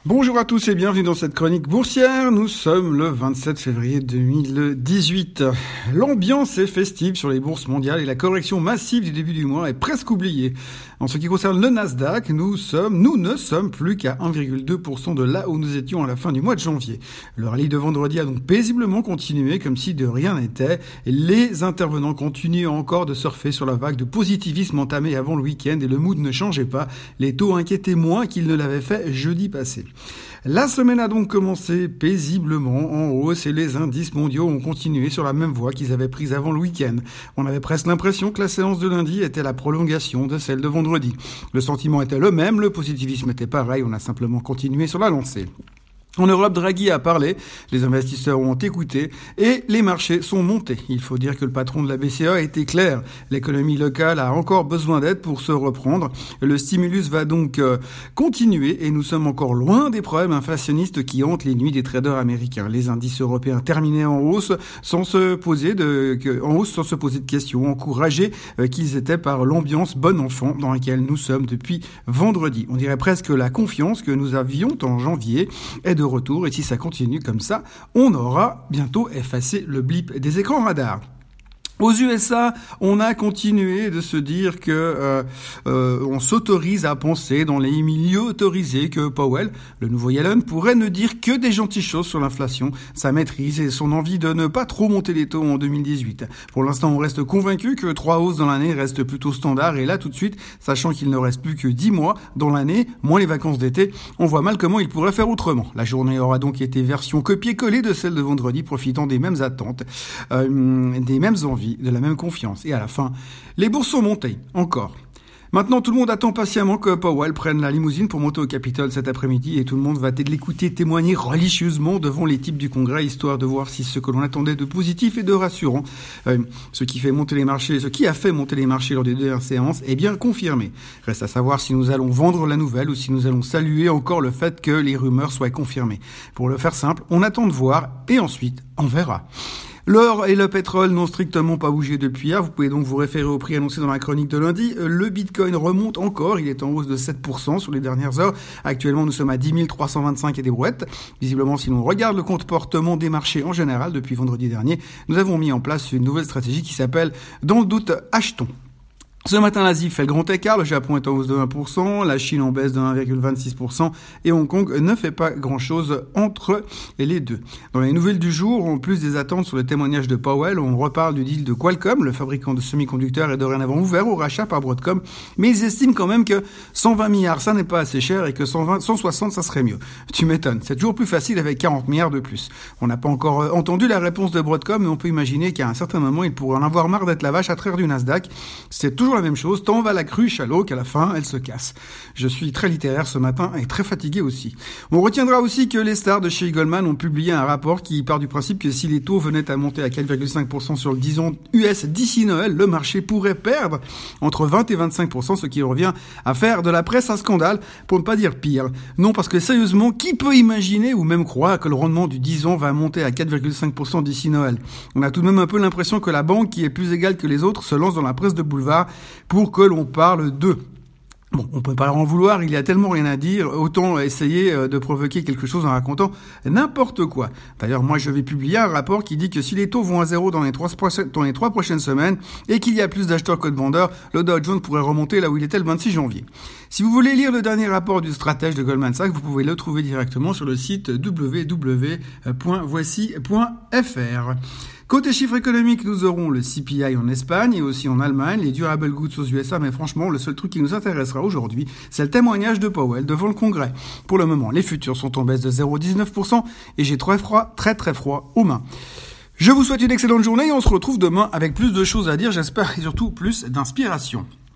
Bonjour à tous et bienvenue dans cette chronique boursière. Nous sommes le 27 février 2018. L'ambiance est festive sur les bourses mondiales et la correction massive du début du mois est presque oubliée. En ce qui concerne le Nasdaq, nous ne sommes plus qu'à 1,2% de là où nous étions à la fin du mois de janvier. Le rallye de vendredi a donc paisiblement continué comme si de rien n'était. Les intervenants continuent encore de surfer sur la vague de positivisme entamée avant le week-end et le mood ne changeait pas. Les taux inquiétaient moins qu'ils ne l'avaient fait jeudi passé. La semaine a donc commencé paisiblement en hausse et les indices mondiaux ont continué sur la même voie qu'ils avaient prise avant le week-end. On avait presque l'impression que la séance de lundi était la prolongation de celle de vendredi. Le sentiment était le même, le positivisme était pareil, on a simplement continué sur la lancée. En Europe, Draghi a parlé, les investisseurs ont écouté et les marchés sont montés. Il faut dire que le patron de la BCE a été clair. L'économie locale a encore besoin d'aide pour se reprendre. Le stimulus va donc continuer et nous sommes encore loin des problèmes inflationnistes qui hantent les nuits des traders américains. Les indices européens terminaient en hausse sans se poser de questions, encouragés qu'ils étaient par l'ambiance bon enfant dans laquelle nous sommes depuis vendredi. On dirait presque la confiance que nous avions en janvier est de retour et si ça continue comme ça, on aura bientôt effacé le blip des écrans radars. Aux USA, on a continué de se dire que on s'autorise à penser dans les milieux autorisés que Powell, le nouveau Yellen, pourrait ne dire que des gentilles choses sur l'inflation, sa maîtrise et son envie de ne pas trop monter les taux en 2018. Pour l'instant, on reste convaincu que 3 hausses dans l'année restent plutôt standard et là tout de suite, sachant qu'il ne reste plus que 10 mois dans l'année, moins les vacances d'été, on voit mal comment il pourrait faire autrement. La journée aura donc été version copier-coller de celle de vendredi, profitant des mêmes attentes, des mêmes envies, de la même confiance. Et à la fin, les bourses sont montées, encore. Maintenant, tout le monde attend patiemment que Powell prenne la limousine pour monter au Capitole cet après-midi et tout le monde va l'écouter témoigner religieusement devant les types du Congrès, histoire de voir si ce que l'on attendait de positif et de rassurant, ce qui a fait monter les marchés lors des dernières séances, est bien confirmé. Reste à savoir si nous allons vendre la nouvelle ou si nous allons saluer encore le fait que les rumeurs soient confirmées. Pour le faire simple, on attend de voir et ensuite, on verra. L'or et le pétrole n'ont strictement pas bougé depuis hier. Vous pouvez donc vous référer au prix annoncé dans la chronique de lundi. Le Bitcoin remonte encore. Il est en hausse de 7% sur les dernières heures. Actuellement, nous sommes à 10 325 et des brouettes. Visiblement, si l'on regarde le comportement des marchés en général depuis vendredi dernier, nous avons mis en place une nouvelle stratégie qui s'appelle « Dans le doute, achetons ». Ce matin, l'Asie fait le grand écart, le Japon est en hausse de 1%, la Chine en baisse de 1,26% et Hong Kong ne fait pas grand-chose entre les deux. Dans les nouvelles du jour, en plus des attentes sur le témoignage de Powell, on reparle du deal de Qualcomm, le fabricant de semi-conducteurs est dorénavant ouvert au rachat par Broadcom, mais ils estiment quand même que 120 milliards, ça n'est pas assez cher et que 160, ça serait mieux. Tu m'étonnes, c'est toujours plus facile avec 40 milliards de plus. On n'a pas encore entendu la réponse de Broadcom, mais on peut imaginer qu'à un certain moment, il pourrait en avoir marre d'être la vache à traire du Nasdaq. C'est toujours la même chose, tant va la cruche à l'eau qu'à la fin, elle se casse. Je suis très littéraire ce matin et très fatigué aussi. On retiendra aussi que les stars de chez Goldman ont publié un rapport qui part du principe que si les taux venaient à monter à 4,5% sur le 10 ans US d'ici Noël, le marché pourrait perdre entre 20 et 25%, ce qui revient à faire de la presse un scandale, pour ne pas dire pire. Non, parce que sérieusement, qui peut imaginer ou même croire que le rendement du 10 ans va monter à 4,5% d'ici Noël? On a tout de même un peu l'impression que la banque, qui est plus égale que les autres, se lance dans la presse de boulevard pour que l'on parle d'eux. Bon, on peut pas leur en vouloir, il y a tellement rien à dire, autant essayer de provoquer quelque chose en racontant n'importe quoi. D'ailleurs, moi, je vais publier un rapport qui dit que si les taux vont à zéro dans les 3 prochaines semaines et qu'il y a plus d'acheteurs que de vendeurs, le Dow Jones pourrait remonter là où il était le 26 janvier. Si vous voulez lire le dernier rapport du stratège de Goldman Sachs, vous pouvez le trouver directement sur le site www.voici.fr. Côté chiffres économiques, nous aurons le CPI en Espagne et aussi en Allemagne, les durable goods aux USA, mais franchement, le seul truc qui nous intéressera aujourd'hui, c'est le témoignage de Powell devant le Congrès. Pour le moment, les futurs sont en baisse de 0,19% et j'ai très froid aux mains. Je vous souhaite une excellente journée et on se retrouve demain avec plus de choses à dire, j'espère, et surtout plus d'inspiration.